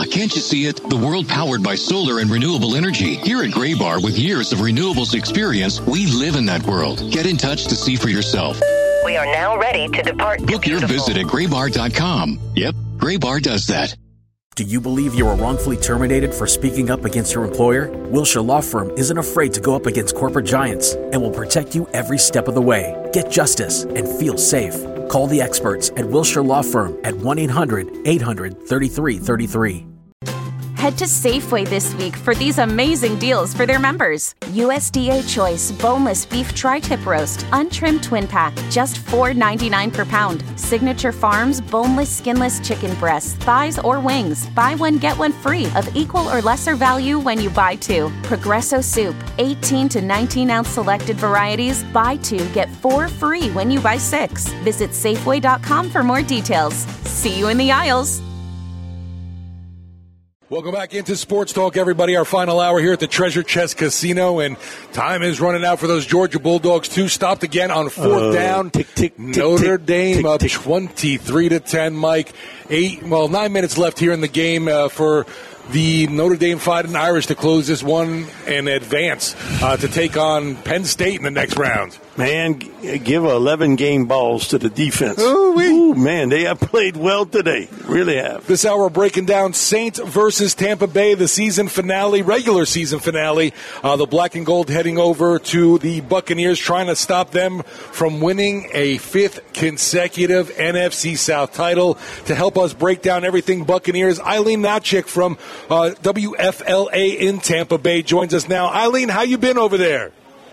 can't you see it? The world powered by solar and renewable energy. Here at Graybar, with years of renewables experience, we live in that world. Get in touch to see for yourself. We are now ready to depart. Book your visit at graybar.com. Yep, Graybar does that. Do you believe you were wrongfully terminated for speaking up against your employer? Wilshire Law Firm isn't afraid to go up against corporate giants and will protect you every step of the way. Get justice and feel safe. Call the experts at Wilshire Law Firm at 1-800-800-3333. Head to Safeway this week for these amazing deals for their members. USDA Choice Boneless Beef Tri-Tip Roast, Untrimmed Twin Pack, just $4.99 per pound. Signature Farms Boneless Skinless Chicken Breasts, Thighs, or Wings. Buy one, get one free of equal or lesser value when you buy two. Progresso Soup, 18 to 19-ounce selected varieties. Buy two, get four free when you buy six. Visit Safeway.com for more details. See you in the aisles. Welcome back into Sports Talk, everybody. Our final hour here at the Treasure Chest Casino, and time is running out for those Georgia Bulldogs, too. Stopped again on fourth down. Notre Dame up 23-10, Mike. 9 minutes left here in the game for the Notre Dame Fighting Irish to close this one and advance to take on Penn State in the next round. Man, give 11-game balls to the defense. Ooh, man, they have played well today. Really have. This hour, breaking down Saints versus Tampa Bay, the season finale, regular season finale. The black and gold heading over to the Buccaneers, trying to stop them from winning a fifth consecutive NFC South title. To help us break down everything Buccaneers, Eileen Natchik from WFLA in Tampa Bay joins us now. Eileen, how you been over there?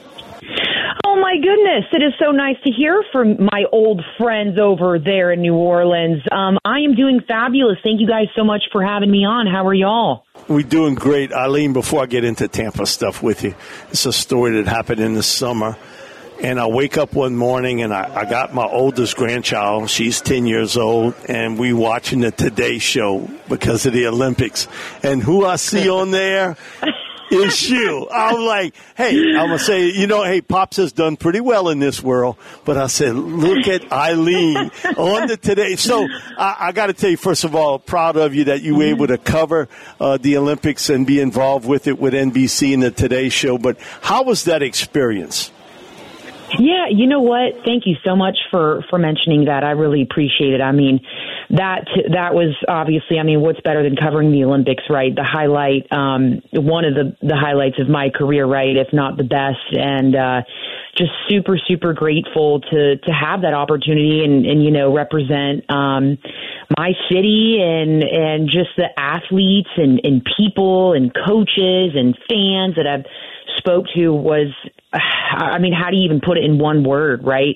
Oh, my goodness. It is so nice to hear from my old friends over there in New Orleans. I am doing fabulous. Thank you guys so much for having me on. How are y'all? We're doing great. Eileen, before I get into Tampa stuff with you, it's a story that happened in the summer. And I wake up one morning, and I got my oldest grandchild. She's 10 years old, and we watching the Today Show because of the Olympics. And who I see on there is you. I'm like, hey, I'm going to say, hey, Pops has done pretty well in this world. But I said, look at Eileen on the Today. So I got to tell you, first of all, proud of you that you were able to cover the Olympics and be involved with it with NBC and the Today Show. But how was that experience? Yeah, you know what? Thank you so much for mentioning that. I really appreciate it. I mean, that was obviously, what's better than covering the Olympics, right? The highlight, one of the highlights of my career, right? If not the best. And just super, super grateful to have that opportunity and represent my city and just the athletes and people and coaches and fans that I've spoke to was, how do you even put it in one word, right?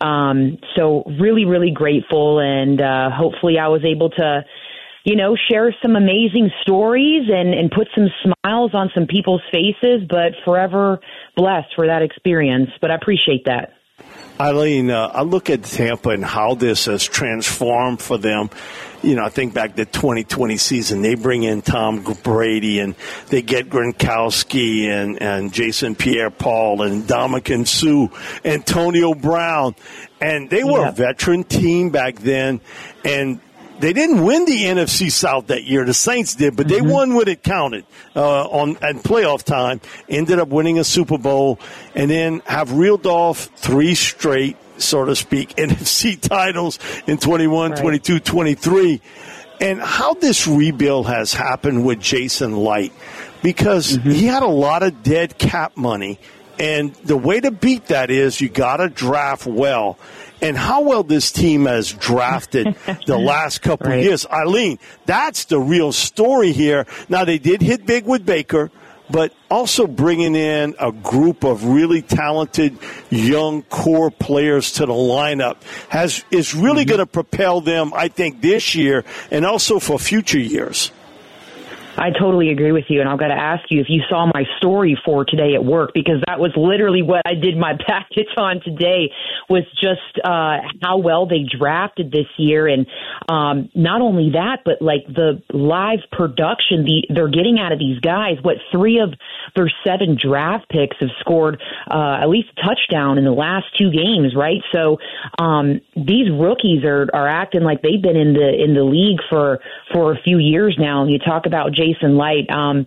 So really, really grateful, and hopefully I was able to, share some amazing stories and put some smiles on some people's faces, but forever blessed for that experience. But I appreciate that. Eileen, I look at Tampa and how this has transformed for them. I think back to the 2020 season, they bring in Tom Brady and they get Gronkowski and Jason Pierre-Paul and Ndamukong Suh, Antonio Brown. And they were a veteran team back then. And they didn't win the NFC South that year. The Saints did, but they won when it counted at playoff time. Ended up winning a Super Bowl and then have reeled off 3 straight, so to speak, NFC titles in 21, 22, 23. And how this rebuild has happened with Jason Light, because he had a lot of dead cap money. And the way to beat that is you got to draft well. And how well this team has drafted the last couple of years. Eileen, that's the real story here. Now, they did hit big with Baker, but also bringing in a group of really talented young core players to the lineup is really going to propel them, I think, this year and also for future years. I totally agree with you, and I've got to ask you if you saw my story for today at work, because that was literally what I did my package on today, was just how well they drafted this year, and not only that, but like the live production they're getting out of these guys. What, 3 of their 7 draft picks have scored at least a touchdown in the last 2 games, right? So these rookies are acting like they've been in the league for a few years now. And you talk about Jason Light.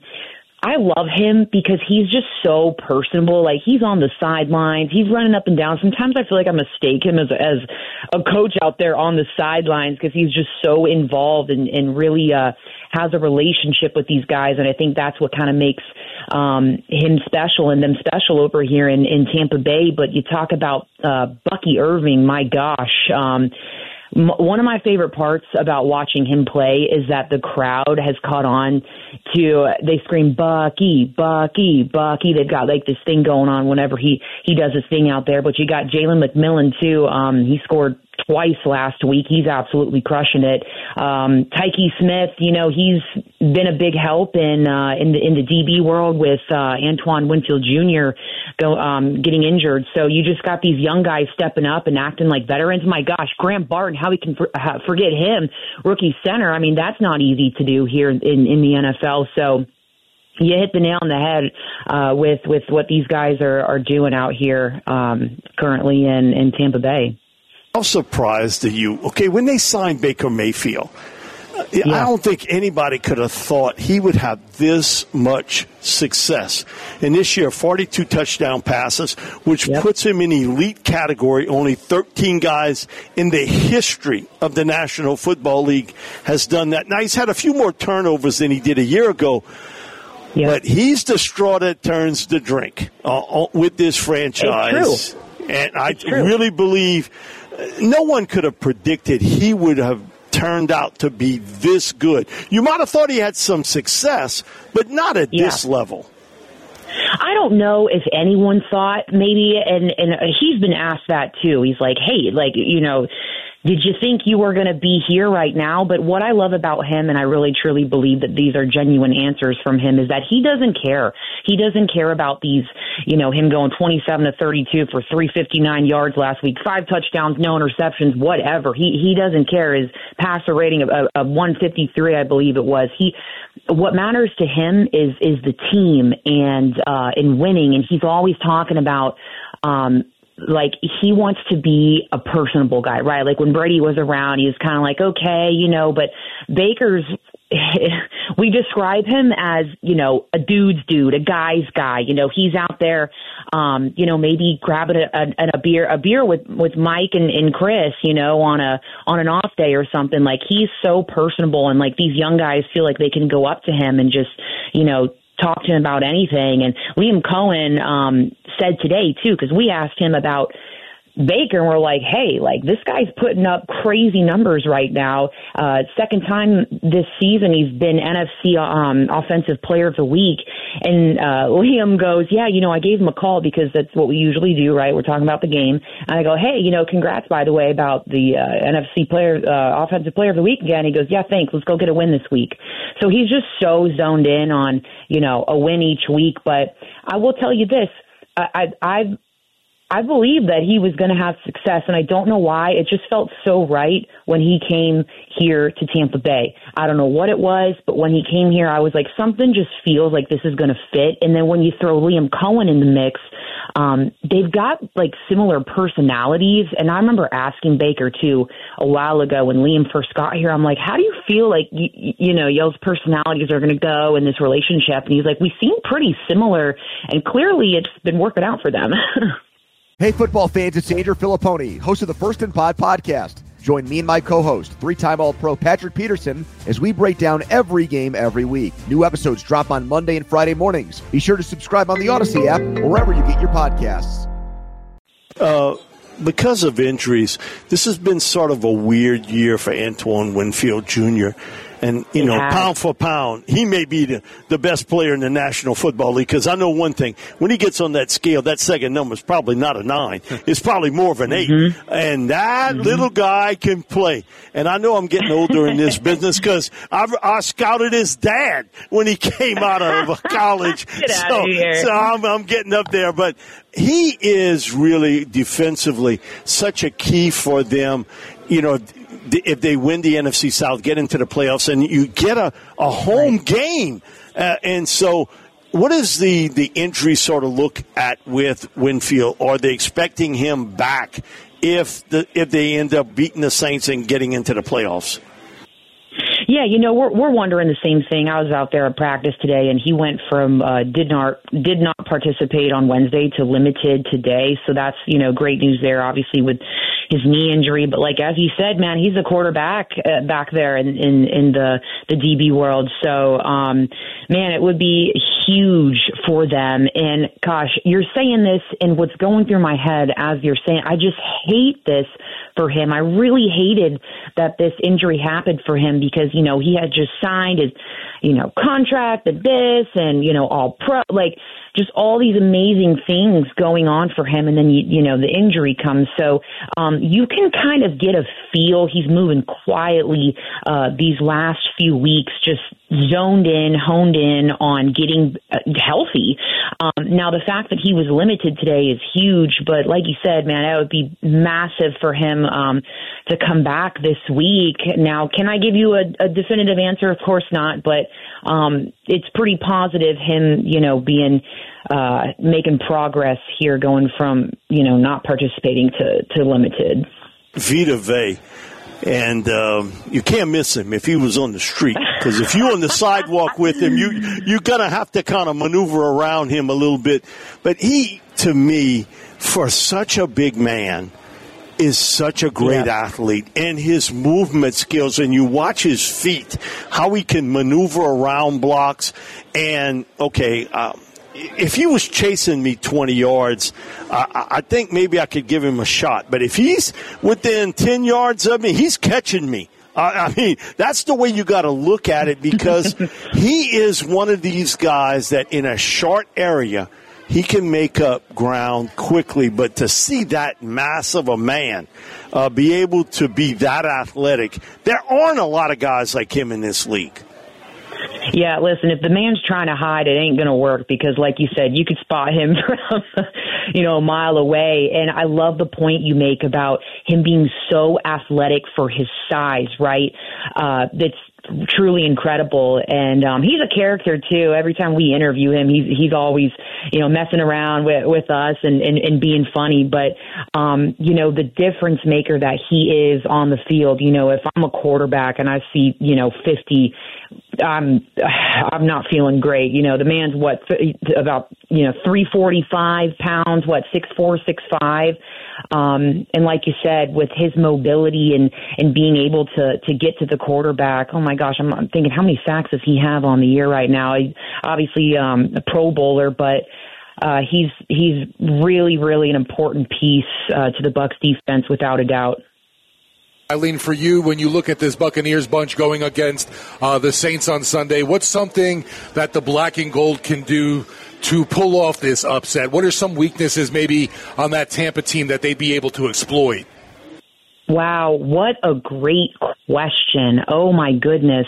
I love him because he's just so personable. Like, he's on the sidelines, he's running up and down. Sometimes I feel like I mistake him as a coach out there on the sidelines, because he's just so involved and really has a relationship with these guys. And I think that's what kind of makes him special and them special over here in Tampa Bay. But you talk about Bucky Irving, my gosh. One of my favorite parts about watching him play is that the crowd has caught on to, they scream, Bucky, Bucky, Bucky. They've got like this thing going on whenever he does his thing out there. But you got Jalen McMillan too. He scored twice last week. He's absolutely crushing it. Tyke Smith, he's been a big help in the DB world with Antoine Winfield Jr. Getting injured. So you just got these young guys stepping up and acting like veterans. My gosh, Graham Barton, how we can forget him, rookie center. I mean, that's not easy to do here in the NFL. So you hit the nail on the head with what these guys are doing out here currently in Tampa Bay. How surprised are you? Okay, when they signed Baker Mayfield, I don't think anybody could have thought he would have this much success. And this year, 42 touchdown passes, which puts him in elite category. Only 13 guys in the history of the National Football League has done that. Now, he's had a few more turnovers than he did a year ago. Yep. But he's the straw that turns the drink with this franchise. And I really believe no one could have predicted he would have turned out to be this good. You might have thought he had some success, but not at this level. I don't know if anyone thought, maybe, and he's been asked that too. He's like, hey, did you think you were going to be here right now? But what I love about him, and I really truly believe that these are genuine answers from him, is that he doesn't care. He doesn't care about these, him going 27 to 32 for 359 yards last week, 5 touchdowns, no interceptions, whatever. He doesn't care. His passer rating of 153, I believe it was. What matters to him is the team and in winning, and he's always talking about he wants to be a personable guy, right? Like when Brady was around, he was kind of like, okay, but Baker's, we describe him as, a dude's dude, a guy's guy. He's out there, maybe grabbing a beer with Mike and Chris, on an off day or something. Like, he's so personable, and like these young guys feel like they can go up to him and just, talk to him about anything. And Liam Cohen said today, too, because we asked him about Baker, and we're like, hey, this guy's putting up crazy numbers right now. Second time this season he's been NFC Offensive Player of the Week. And Liam goes, I gave him a call because that's what we usually do, right? We're talking about the game. And I go, hey, congrats, by the way, about the NFC Offensive Player of the Week again. He goes, yeah, thanks. Let's go get a win this week. So he's just so zoned in on, a win each week. But I will tell you this, I believe that he was going to have success, and I don't know why. It just felt so right when he came here to Tampa Bay. I don't know what it was, but when he came here, I was like, something just feels like this is going to fit. And then when you throw Liam Cohen in the mix, they've got similar personalities. And I remember asking Baker too a while ago when Liam first got here, I'm like, how do you feel like, y'all's personalities are going to go in this relationship? And he's like, we seem pretty similar, and clearly it's been working out for them. Hey, football fans, it's Andrew Filipponi, host of the First and Pod podcast. Join me and my co-host, 3-time All-Pro Patrick Peterson, as we break down every game every week. New episodes drop on Monday and Friday mornings. Be sure to subscribe on the Odyssey app or wherever you get your podcasts. Because of injuries, this has been sort of a weird year for Antoine Winfield Jr., And, pound for pound, he may be the best player in the National Football League, because I know one thing. When he gets on that scale, that second number is probably not a 9. It's probably more of an 8. And that little guy can play. And I know I'm getting older in this business because I scouted his dad when he came out of college. So I'm getting up there. But he is really defensively such a key for them. If they win the NFC South, get into the playoffs, and you get a home game. And so what does the injury sort of look at with Winfield? Are they expecting him back if they end up beating the Saints and getting into the playoffs? Yeah, we're wondering the same thing. I was out there at practice today, and he went from did not participate on Wednesday to limited today. So that's great news there. Obviously with his knee injury, but like as you said, man, he's a quarterback back there in the DB world. So man, it would be huge for them. And gosh, you're saying this, and what's going through my head as you're saying, I just hate this for him. I really hated that this injury happened for him because, he had just signed his, contract at this and, all pro, like just all these amazing things going on for him. And then, the injury comes. So you can kind of get a feel. He's moving quietly these last few weeks, just honed in on getting healthy. Now, the fact that he was limited today is huge, but like you said, man, that would be massive for him to come back this week. Now, can I give you a definitive answer? Of course not, but it's pretty positive him, being making progress here, going from, not participating to limited. Vita Vea. And you can't miss him if he was on the street, because if you're on the sidewalk with him, you're going to have to kind of maneuver around him a little bit. But he, to me, for such a big man, is such a great athlete, and his movement skills, and you watch his feet, how he can maneuver around blocks. And, if he was chasing me 20 yards, I think maybe I could give him a shot. But if he's within 10 yards of me, he's catching me. I mean, that's the way you got to look at it, because he is one of these guys that in a short area, he can make up ground quickly. But to see that mass of a man be able to be that athletic, there aren't a lot of guys like him in this league. Yeah, listen, if the man's trying to hide, it ain't going to work, because like you said, you could spot him from, a mile away. And I love the point you make about him being so athletic for his size, right? That's truly incredible. And he's a character too. Every time we interview him, he's always, messing around with us and being funny. But, the difference maker that he is on the field, if I'm a quarterback and I see, 50, I'm not feeling great. The man's about 345 pounds, 6'4", 6'5". And like you said, with his mobility and being able to get to the quarterback, oh my gosh, I'm thinking, how many sacks does he have on the year right now? He's obviously a Pro Bowler, but he's really, really an important piece to the Bucs defense, without a doubt. Eileen, for you, when you look at this Buccaneers bunch going against the Saints on Sunday, what's something that the black and gold can do to pull off this upset? What are some weaknesses maybe on that Tampa team that they'd be able to exploit? Wow, what a great question. Oh, my goodness.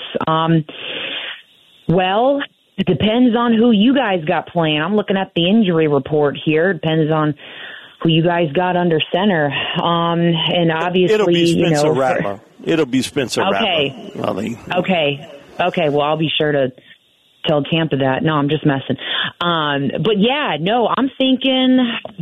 Well, it depends on who you guys got playing. I'm looking at the injury report here. It depends on who you guys got under center. And obviously, it'll be Spencer Rattler. It'll be Spencer Rattler. Okay. Well, I'll be sure to tell Tampa that. No, I'm just messing. But yeah, no, I'm thinking,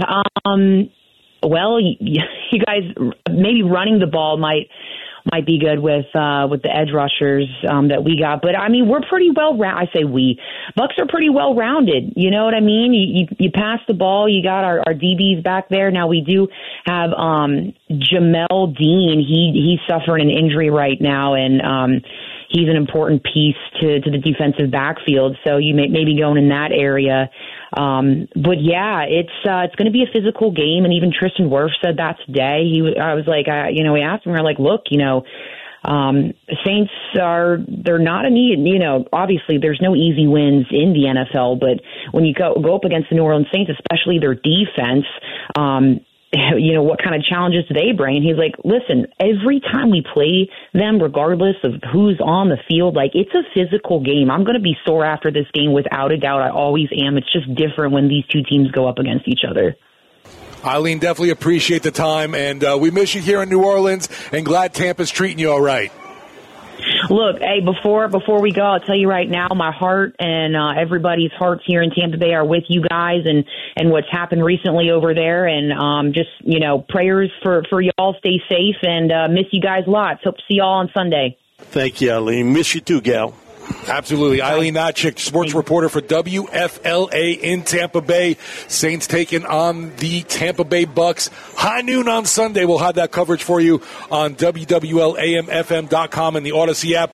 well, you guys, maybe running the ball might be good with the edge rushers that we got. But I mean, we're pretty well rounded. I say we. Bucs are pretty well rounded. You know what I mean? You pass the ball. You got our DBs back there. Now we do have Jamel Dean. He's suffering an injury right now, and he's an important piece to the defensive backfield. So you may be going in that area. But yeah, it's going to be a physical game. And even Tristan Wirfs said that today. I was like, we asked him, we're like, look, Saints they're not obviously there's no easy wins in the NFL, but when you go up against the New Orleans Saints, especially their defense, what kind of challenges do they bring? And he's like, listen, every time we play them, regardless of who's on the field, like, it's a physical game. I'm going to be sore after this game without a doubt. I always am. It's just different when these two teams go up against each other. Eileen, definitely appreciate the time, and we miss you here in New Orleans, and glad Tampa's treating you all right. Look, hey, before we go, I'll tell you right now, my heart and everybody's hearts here in Tampa Bay are with you guys and what's happened recently over there. And just, prayers for y'all. Stay safe and miss you guys lots. Hope to see y'all on Sunday. Thank you, Eileen. Miss you too, gal. Absolutely. Eileen Notchick, sports reporter for WFLA in Tampa Bay. Saints taking on the Tampa Bay Bucks. High noon on Sunday. We'll have that coverage for you on WWLAMFM.com and the Odyssey app.